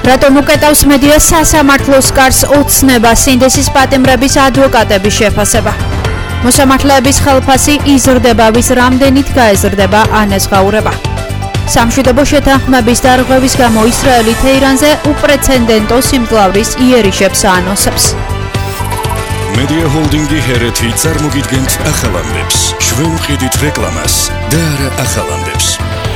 რატომ უკეტავს მედია სასამართლოს კარს ოცნება სინდესის პატიმრების ადვოკატების შეფასება. მოსამართლეების ხელფასი იზრდება, ვის რამდენით გაეზრდება ანაზღაურება. სამშვიდობო შეთანხმების დარღვევის გამო ისრაელი თეირანზე უპრეცედენტო სიმძლავრის იერიშებს აანონსებს. მედია ჰოლდინგი ჰერეთი წარმოგიდგენთ ახალამდებს. ჩვენ ვყიდით რეკლამას და არა ახალამდებს.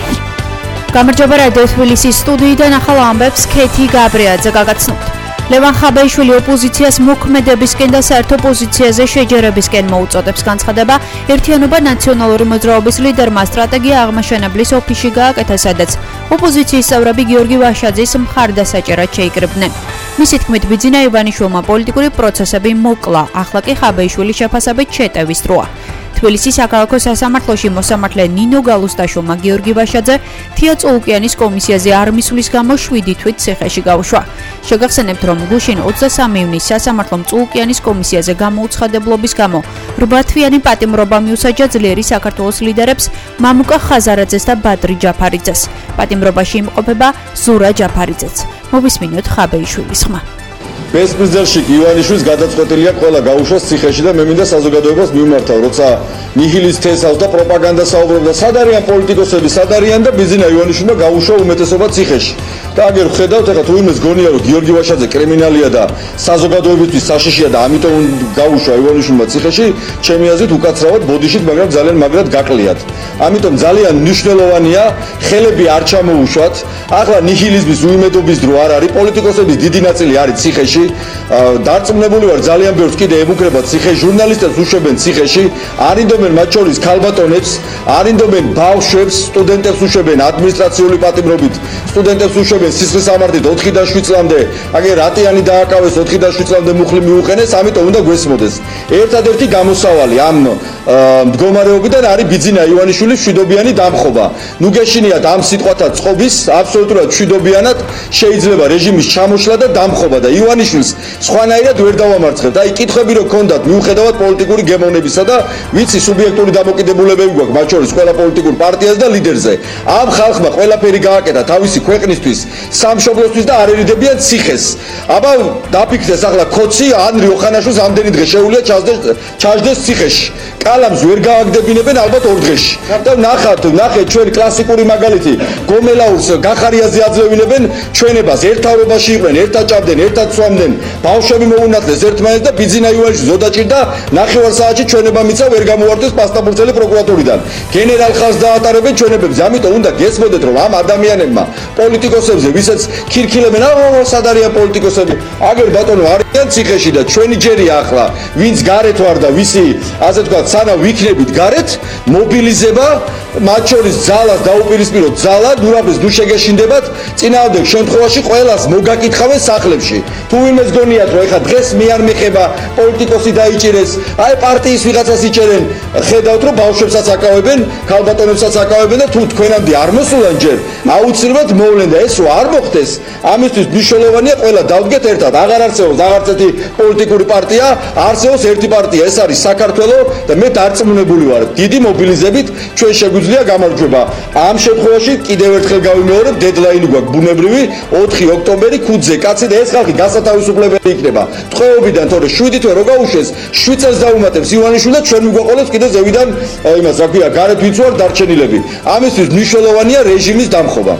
გამარჯობა რადიო თბილისის სტუდიიდან ახალ ამბებს ქეთი გაბრიაძე გაგაცნობთ. ლევან ხაბეიშვილი ოპოზიციას მოქმედებისკენ და საერთო პოზიციაზე შეჯერებისკენ მოუწოდებს. განცხადება ერთიანობა ნაციონალური მოძრაობის ლიდერმა სტრატეგია აღმაშენებლის ოფისში გააკეთა, სადაც ოპოზიციის წევრები გიორგი ვაშაძის მხარდასაჭერად შეიკრიბნენ. მისი თქმით, ბიძინა ივანიშვილმა პოლიტიკური პროცესები მოკლა, ახლა კი ხაბეიშვილის შეფასებით შეტევის დროა. თბილისის საქალაქო სასამართლოში მოსამართლე ნინო გალუსტაშვილმა გიორგი ვაშაძე თია წულუკიანის კომისიაზე არ მისვლის გამო 7 თვით ციხეში გაუშვა. შეგახსენებთ, რომ გუშინ 23 ივნის სასამართლომ წულუკიანის კომისიაზე გამოუცხადებლობის გამო 8 თვიანი პატიმრობა მიუსაჯა ძლიერი საქართველოს ლიდერებს მამუკა ხაზარაძეს და ბადრი ჯაფარიძეს. პატიმრობაში იმყოფება ზურა ჯაფარიძეც. მოვისმინოთ ხაბეიშვილის ხმა. ბესპრიზერში ივანიშვილს გადაწყვეტილია ყველა გაუშვას ციხეში და მე მინდა საზოგადოებას მივმართავ, როცა ნიჰილის თესავს და პროპაგანდას საუბრობდა, სად არიან პოლიტიკოსები, სად არიან და ბიძინა ივანიშვილმა გაუშვა უმეტესობა ციხეში. და აგერ ხედავთ, ეხლა თუ იმეს გონია, რომ გიორგი ვაშაძე კრიმინალია და საზოგადოებისთვის საშიშია და ამიტომ გაუშვა ივანიშვილმა ციხეში, ჩემი აზრით უკაცრავად ბოდიშით, მაგრამ ძალიან მაგრად გაყლიათ. ამიტომ ძალიან მნიშვნელოვანია ხელები არ ჩამოუშვათ. ახლა ნიჰილიზმის უიმედობის დრო არ არის, პოლიტიკოსების დიდი ნაწილი არის ციხეში. დარწმუნებული ვარ, ძალიან ბევრს კიდე ემუქრება ციხე, ჟურნალისტებს უშვებენ ციხეში, არინდობენ მათ შორის ქალბატონებს, არინდობენ ბავშვებს, სტუდენტებს უშვებენ ადმინისტრაციული პატიმრობით, სტუდენტებს უშვებენ სისხლის სამართლით 4-დან 7 წლამდე, აგერ რატიანი დააკავეს 4-დან 7 წლამდე მუხლი მიუყენეს, ამიტომ უნდა გვესმოდეს. ერთადერთი გამოსავალი ამ მდგომარეობიდან არის ბიძინა ივანიშვილის მშვიდობიანი დამხობა. ნუ გეშინიათ ამ სიტყვათა წყობის, აბსოლუტურად მშვიდობიანად შეიძლება რეჟიმის ჩამოშლა და დამხობა და ივანიშვილს სხვანაირად ვერ დავამარცხებთ. აი კითხვები რო გქონდათ მიუხედავად პოლიტიკური გემოვნებისა და ვიცი სუბიექტური დამოკიდებულებები გვაქვს მათ შორის ყველა პოლიტიკურ პარტიას და ლიდერზე. ამ ხალხმა ყველაფერი გააკეთა თავისი ქვეყნისთვის, სამშობლოსთვის და არ ერიდებიან ციხეს. აბა დაფიქრდეს ახლა ქოცი ან რიოხანაშვილს ამდენი დღე შეუძლია ჩაჯდეს ციხეში. კალამს ვერ გააგდებინებენ ალბათ 2 დღეში. და ნახეთ ჩვენ კლასიკური მაგალითი გომელაურს გახარიაზე აძლევინებენ ჩვენებას, ერთაურობაში იყვნენ, ერთად ჭამდნენ, ერთად სვამდნენ, ბავშვები მოუნათლეს ერთმანეთს და ბიძინა ივანიშვილს ზოდაჭირდა 9 საათში ჩვენება მიცა ვერ გამოუართეს პასტაპურცელი პროკურატურიდან. გენერალ ხალხს დაატარებენ ჩვენებებზე. ამიტომ უნდა გესმოდეთ, რომ ამ ადამიანებმა პოლიტიკოსებზე, ვისაც ქირქილებენ, სად არიან პოლიტიკოსები, აგერ ბატონო არიან ციხეში და ჩვენი ჯერია ახლა, ვინც გარეთ ვარ და ვისი, ასე თქვა, სანამ ვიქნებით გარეთ, მობილიზება, მათ შორის ძალას დაუპირისპიროთ ძალა, ნურაბეს ნუ შეგეშინდებათ, წინააღმდეგ შემთხვევაში ყველას მოგაკითხავენ სახლებში. თუ იმეს გონიათ, რომ ეხლა დღეს მე არ მეხება პოლიტიკოსი დაიჭირეს, აი პარტიის ვიღაცას იჭერენ, ხედავთ რომ ბავშვებსაც აკავებენ, ქალბატონებსაც აკავებენ და თუ თქვენამდე არ მოსულან ჯერ, აუცილებლად მოვლენ და ესო არ მოხდეს. ამისთვის მნიშვნელოვანია ყველა დავდგეთ ერთად. აღარ არსებობს აღარც ერთი პოლიტიკური პარტია, არსებობს ერთი პარტია, ეს არის საქართველო და მე დარწმუნებული ვარ, დიდი მობილიზებით ჩვენ შეგვიძლია გამარჯვება. ამ შემთხვევაში კიდევ ერთხელ გავიმეორებ, დედლაინი გვაქვს ბუნებრივი 4 ოქტომბერი ქუძზე. კაცი და ეს ხალხი გასათავისუფლებელი იქნება. ტყვეობიდან თორე 7 თვე რო გაუშვეს, 7 წელს დაუმატებს ივანიშვილი და ჩვენ მიგვაყოლებს კიდე ზევიდან იმას რა ქვია, გარეთ ვინც ვარ დარჩენილები. ამისთვის მნიშვნელოვანია რეჟიმის დამხობა.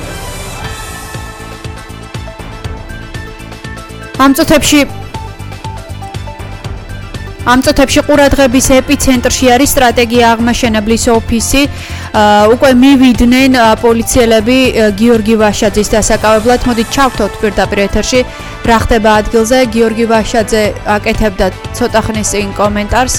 ამ წუთებში ყურადღების ეპიცენტრში არის სტრატეგია აღმაშენებლის ოფისი. უკვე მივიდნენ პოლიციელები გიორგი ვაშაძის დასაკავებლად. მოდით ჩავთვალოთ პირდაპირ ეთერში რა ხდება ადგილზე. გიორგი ვაშაძე აკეთებდა ცოტა ხნის წინ კომენტარს.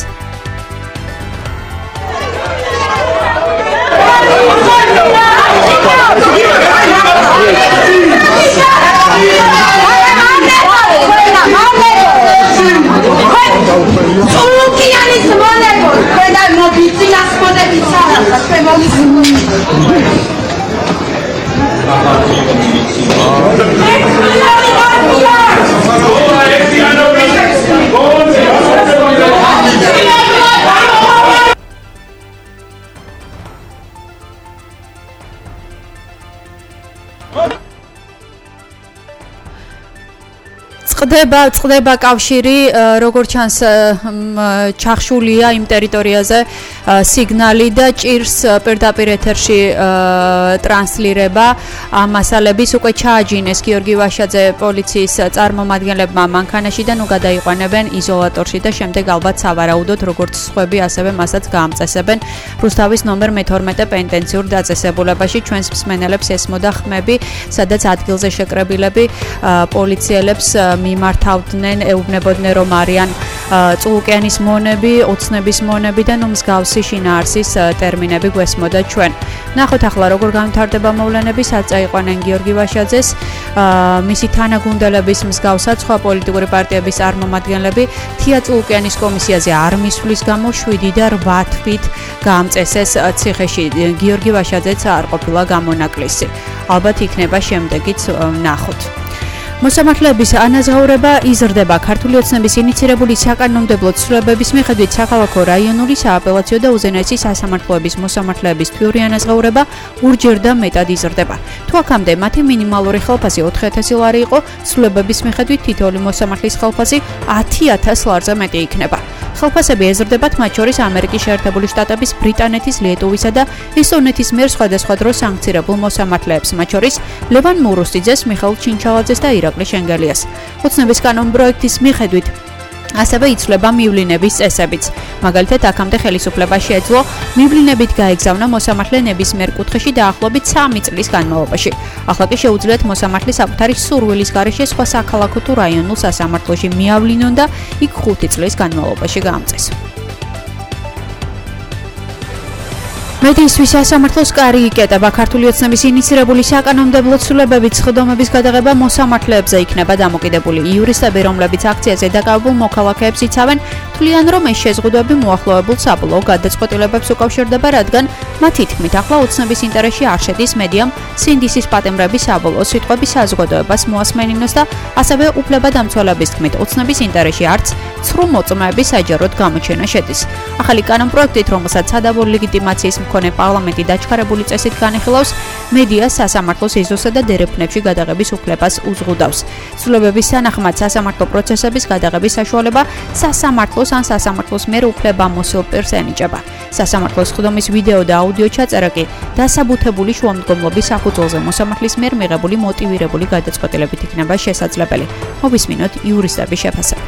წყდება კავშირი, როგორც ჩანს, ჩახშულია იმ ტერიტორიაზე სიგნალი და ჭირს პირდაპირ ეთერში ტრანსლირება ამ მასალების. უკვე ჩააჯინეს გიორგი ვაშაძე პოლიციის წარმომადგენლებმა მანქანაში და ნუ გადაიყვანებენ იზოლატორში და შემდეგ ალბათ სავარაუდოდ როგორც სხვები ასევე მასაც გაამწესებენ რუსთავის ნომერ მე-12 პენტენციურ დაწესებულებაში. ჩვენს მსმენელებს ესმოდა ხმები, სადაც ადგილზე შეკრებილები პოლიციელებს მიმართავდნენ, ეუბნებოდნენ რომ არიან წულუკიანის მონები, ოცნების მონები და ნუ მსგავსი შინაარსის ტერმინები გვესმოდა ჩვენ. ნახოთ ახლა როგორ განვითარდება მოვლენები, სადაც წაიყვანენ გიორგი ვაშაძეს, მისი თანაგუნდელების მსგავსად სხვა პოლიტიკური პარტიების წარმომადგენლები თია წულუკიანის კომისიაზე არ მისვლის გამო 7 და 8 თვით გაამწესეს ციხეში. გიორგი ვაშაძეც არ ყოფილა გამონაკლისი. ალბათ იქნება შემდეგიც ნახოთ. მოსამართლეების ანაზღაურება იზრდება. ქართული ოცნების ინიცირებული საკანონმდებლო ცვლილებების მიხედვით საქალაქო, რაიონული, სააპელაციო და უზენაესი სასამართლოების მოსამართლეების თვიური ანაზღაურება ორჯერ და მეტად იზრდება. თუ აქამდე მათი მინიმალური ხელფასი 4,000 ლარი იყო, ცვლილებების მიხედვით თითოეული მოსამართლის ხელფასი 10,000 ლარზე მეტი იქნება. ხელფასები ეზრდებათ მათ შორის ამერიკის შეერთებული შტატების, ბრიტანეთის, ლიტვისა და ესტონეთის მიერ სხვადასხვა დროს სანქცირებულ მოსამართლეებს, მათ შორის ლევან მურუსტიძეს, მიხეილ ჩინჩალაძეს და ირაკლი შენგელიას. ოცნების კანონპროექტის მიხედვით ასევე იცვლება მივლინების წესებიც. მაგალითად, აქამდე ხელისუფლებაში ეძლო მივლინებით გაეგზავნა მოსამართლე ნებისმიერ კუთხეში დაახლოებით 3 წლის განმავლობაში. ახლა კი შეუძლიათ მოსამართლე საკუთარი სურვილის გარეშე სხვა საქალაქო თუ რაიონულ სასამართლოში მიავლინონ და იქ 5 წლის განმავლობაში გაამწესონ. მედიისთვის სასამართლოს კარი იკეტება. ქართული ოცნების ინიცირებული საკანონმდებლო ცვლილებების ხდომების გადაღება მოსამართლეებზე იქნება დამოკიდებული. იურისტები, რომლებიც აქციაზე დაკავებულ მოქალაქეებს იცავენ, თვლიან, რომ ეს შეზღუდვები მოახლოებულ საბოლოო გადაწყვეტილებებს უკავშირდება, რადგან მათი თქმით, ახლა ოცნების ინტერესში არ შედის მედიამ სინდისის პატიმრების საბოლოო სიტყვების საზოგადოებას მოასმენინოს და ასევე უფლებადამცველების თქმით, ოცნების ინტერესში არც ცრუ მოწმეების საჯაროდ გამოჩენა შედის. ახალი კანონპროექტით, რომელსაც სადავო ლეგიტიმაციის მქონე პარლამენტი დაჩქარებული წესით განიხილავს, მედიას სასამართლოს ეზოსა და დერეფნებში გადაღების უფლებას უზღუდავს. ცვლილებების თანახმად სასამართლო პროცესების გადაღების საშუალება სასამართლოს ან სასამართლოს მიერ უფლებამოსილ პირს ენიჭება. სასამართლოს ხდომის ვიდეო და აუდიო ჩაწერა კი დასაბუთებული შუამდგომლობის საფუძველზე მოსამართლის მიერ მიღებული მოტივირებული გადაწყვეტილებით იქნება შესაძლებელი. მოვისმინოთ იურისტების შეფასება.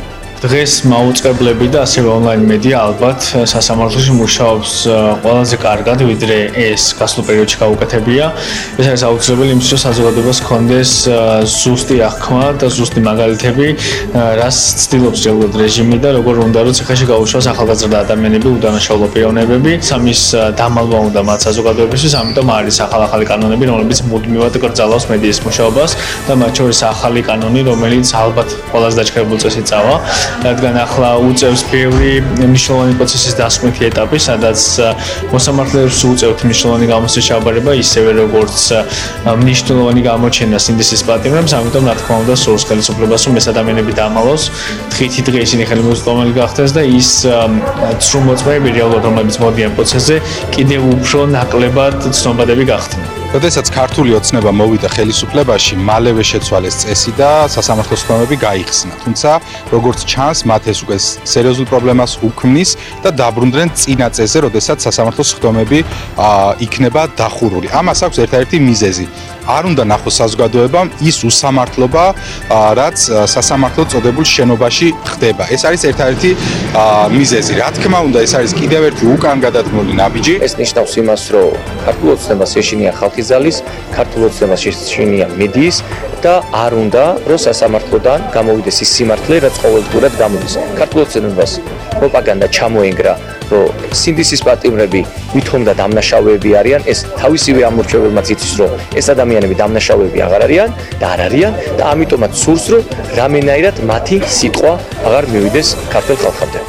დღეს მაუწყებლები და ასევე ონლაინ მედია ალბათ სასამართლოში მუშაობს ყველაზე კარგად, ვიდრე ეს გასულ პერიოდში გაუკეთებია. ეს არის აუცილებელი იმისთვის, რომ საზოგადოებას ჰქონდეს ზუსტი აღქმა და ზუსტი მაგალითები, რას ცდილობს ჯერჯერობით რეჟიმი და როგორ უნდა რომ ციხეში გაუშვას ახალგაზრდა ადამიანები, უდანაშაულო პიროვნებები. სამის დამალვა უნდა მათ საზოგადოებისთვის, ამიტომ არის ახალი კანონები, რომლებიც მუდმივად კრძალავს მედიის მუშაობას და მათ შორის ახალი კანონი, რომელიც ალბათ ყველაზე დაჩქარებულ წესით წავა. რადგან ახლა უწევს ბევრი მნიშვნელოვანი პროცესის დასკვნითი ეტაპი, სადაც მოსამართლეებს უწევთ მნიშვნელოვანი გამოსვლის ჩაბარება, ისევე როგორც მნიშვნელოვანი გამოჩენა სინდისის პატიმრებს, ამიტომ რა თქმა უნდა სურს ხელისუფლებას, რომ ეს ადამიანები დამალოს, დღითი დღე ისინი ხელმისაწვდომელი გახდეს და ის ცრუ მოწმეები რეალურად, რომლებიც მოდიან პროცესზე, კიდევ უფრო ნაკლებად ცნობადები გახდნენ. როდესაც ქართული ოცნება მოვიდა ხელისუფლებაში, მალევე შეცვალეს წესი და სასამართლოს ხდომები გაიხსნა. თუმცა, როგორც ჩანს, მათ ეს უკვე სერიოზულ პრობლემას უქმნის და დაბრუნდნენ წინა წესზე, როდესაც სასამართლოს ხდომები იქნება დახურული. ამას აქვს ერთადერთი მიზეზი. არ უნდა ნახოს საზოგადოებამ ის უსამართლობა, რაც სასამართლო წოდებულ შენობაში ხდება. ეს არის ერთადერთი მიზეზი. რა თქმა უნდა, ეს არის კიდევ ერთი უკან გადადგმული ნაბიჯი. ეს ნიშნავს იმას, რომ ქართულ ოცნებას შეშინია ხალხის ძალის, ქართულ ოცნებას შეშინია მედიის და არ უნდა, რომ სასამართლოდან გამოვიდეს ის სიმართლე, რაც ყოველდღურად გამოდის. ქართულ ოცნებას პროპაგანდა ჩამოენგრა, რომ სინდისის პატიმრები ვითომ და დამნაშავეები არიან, ეს თავისივე ამორჩეველმაც იცის, რომ ეს ადამიანები დამნაშავეები აღარ არიან და არ არიან და ამიტომაც სურს, რომ რამენაირად მათი სიტყვა აღარ მივიდეს ქართულ ხალხამდე.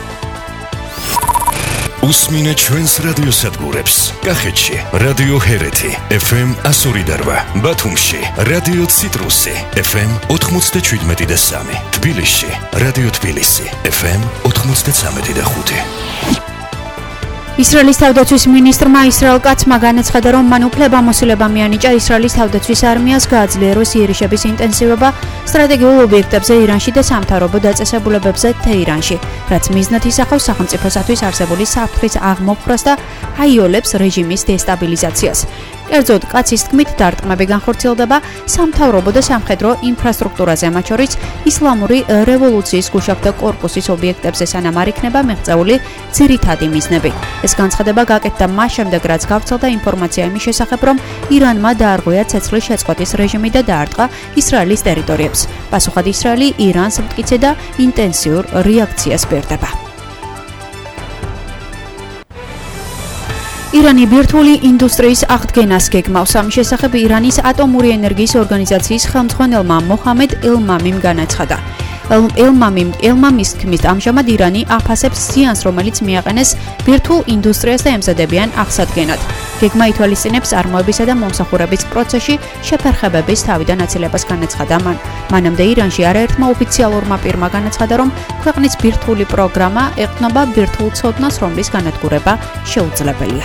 უსმინე ჩვენს რადიოსადგურებს. კახეთში რადიო ჰერეთი FM 102.8, ბათუმში რადიო ციტრუსი FM 97.3, თბილისში რადიო თბილისი FM 93.5. ისრაელის თავდაცვის მინისტრმა ისრაელ კაცმა განაცხადა, რომ მან უფლებამოსილება მიანიჭა ისრაელის თავდაცვის არმიას გააძლიეროს იერიშების ინტენსივობა სტრატეგიულ ობიექტებზე ირანში და სამთავრობო დაწესებულებებზე თეირანში, რაც მიზნად ისახავს სახელმწიფოსათვის არსებული საფრთხის აღმოფხვრას და აიოლებს რეჟიმის დესტაბილიზაციას. კერძოდ, კაცის თქმით, დარტყმები განხორციელდება სამთავრობო და სამხედრო ინფრასტრუქტურაზე, მათ შორის ისლამური რევოლუციის გუშაგთა კორპუსის ობიექტებზე, სანამ არ იქნება მიღწეული ძირითადი მიზნები. ეს განცხადება გაკეთდა მას შემდეგ, რაც გავრცელდა ინფორმაცია იმის შესახებ, რომ ირანმა დაარღვია ცეცხლის შეწყვეტის რეჟიმი და დაარტყა ისრაელის ტერიტორიებს. პასუხად ისრაელი ირანს მტკიცე და ინტენსიურ რეაქციას ბერდება. ირანი ბირთვული ინდუსტრიის აღდგენას გეგმავს. ამის შესახებ ირანის ატომური ენერგიის ორგანიზაციის ხელმძღვანელმა მოჰამედ ელმამიმ განაცხადა. ელმამის თქმით, ამჟამად ირანი აფასებს ზიანს, რომელიც მიაყენეს ბირთვულ ინდუსტრიას და ემზადებიან აღსადგენად. გეგმა ითვალისწინებს წარმოებისა და მომსახურების პროცესში შეფერხებების თავიდან აცილებას განაცხადა მან. მანამდე ირანში არაერთმა ოფიციალურმა პირმა განაცხადა, რომ ქვეყნის ბირთვული პროგრამა ეყრდნობა ბირთვულ ცოდნას, რომლის განადგურება შეუძლებელია.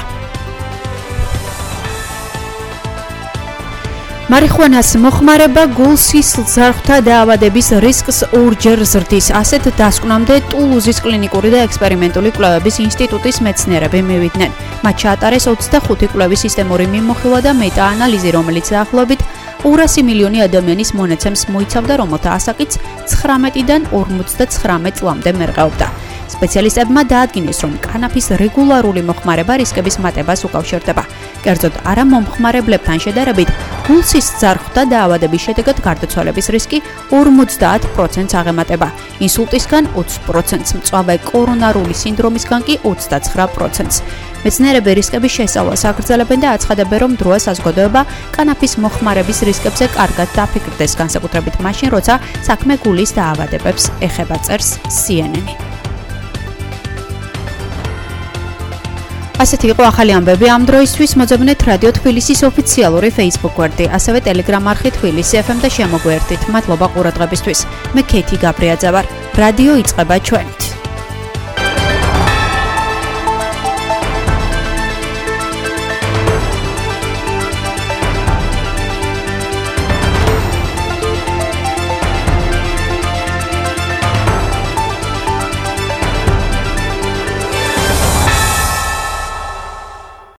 მარიხუანას მოხმარება გულსის ძარღვთა დაავადების რისკს ორჯერ ზრდის. ასეთ დასკვნამდე ტულუზის კლინიკური და ექსპერიმენტული კვლევების ინსტიტუტის მეცნიერები მივიდნენ. მათ ჩაატარეს 25 კვლევის სისტემური მიმოხილვა და მეტაანალიზი, რომელიც დაახლოებით 200 მილიონი ადამიანის მონაცემს მოიცავდა, რომელთა ასაკიც 19-დან 59 წლამდე მერყეობდა. სპეციალისტებმა დაადგინეს, რომ კანაფის რეგულარული მოხმარება რისკების მატებას უკავშირდება. კერძოდ, არა მომხმარებლებთან შედარებით, გულსის ძარღვთა დაავადების შედეგად გარდაცვალების რისკი 50%-ს აღემატება, ინსულტისგან 20%-ს, მწვავე კორონარული სინდრომისგან კი 29%-ს. მეცნიერები რისკების შესწავლას აგრძელებენ და აცხადებენ, რომ დროა საზოგადოება კანაფის მოხმარების რისკებზე კარგად დაფიქრდეს, განსაკუთრებით მაშინ, როცა საქმე გულის დაავადებებს ეხება, წერს CNN. ასეთი იყო ახალი ამბები ამ დროისთვის. მოძებნეთ რადიო თბილისის ოფიციალური Facebook გვერდი, ასევე Telegram არხი თბილისი FM და შემოგვერთით. მადლობა ყურადღებისთვის. მე ქეთი გაბრიაძე ვარ. რადიო იწყება ჩვენით.